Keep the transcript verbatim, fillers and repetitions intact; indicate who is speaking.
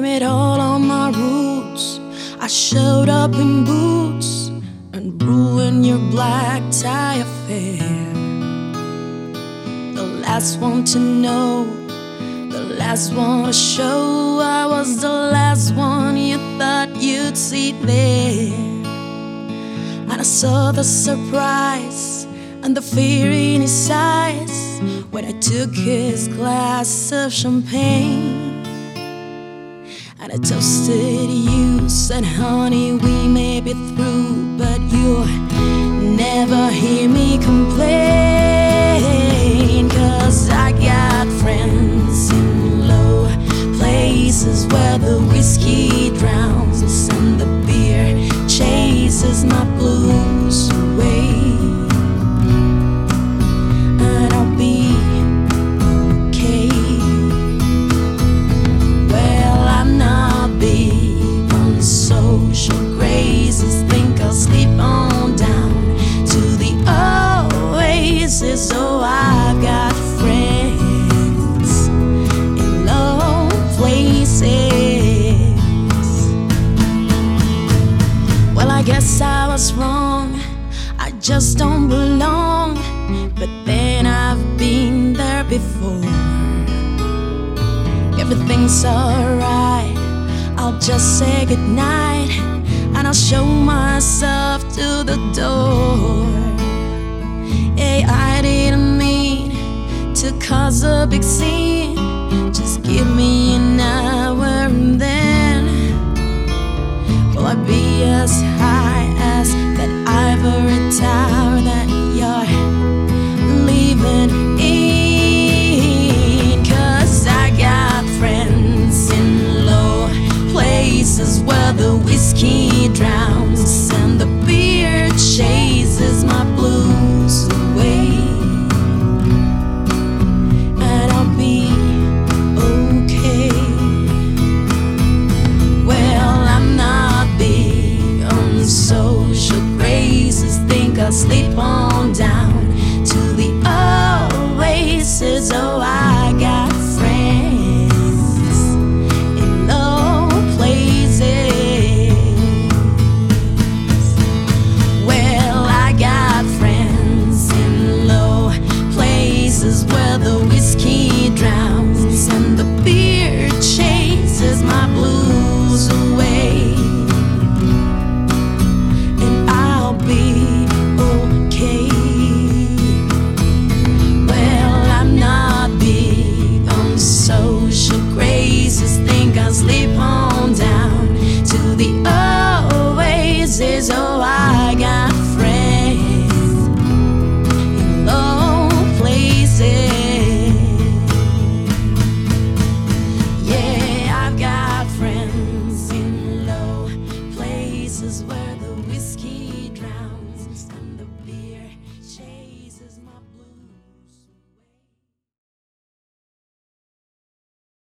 Speaker 1: blame it all on my roots. I showed up in boots and ruined your black tie affair. The last one to know, the last one to show. I was the last one you thought you'd see there. And I saw the surprise and the fear in his eyes when I took his glass of champagne. And I toasted you, said honey we may be through, but you'll never hear me complain. Cause I got friends in low places where the whiskey drowns and the beer chases my blues away. And I'll be okay. Well, I'm not big on social graces. Think I'll sleep on down to the oasis. Oh, I've got friends in low places. Well, I guess I was wrong, I just don't belong. But then I've been there before. Everything's alright, I'll just say goodnight, and I'll show myself to the door. Hey, I didn't mean to cause a big scene. Just give me an hour and then will I be as high as that ivory tower that you're leaving in. Cause I got friends in low places where the whiskey drowns and the beer chases my blues away. And I'll be okay. Well, I'm not big on social graces. Think I'll sleep on down to the oasis. Oh, I got friends in low places. Well, I got friends in low places where the whiskey drowns and the beer chases my blues away. And I'll be okay. Social graces, think I'll sleep on down to the oasis. Oh, I got friends in low places. Yeah, I've got friends in low places where the whiskey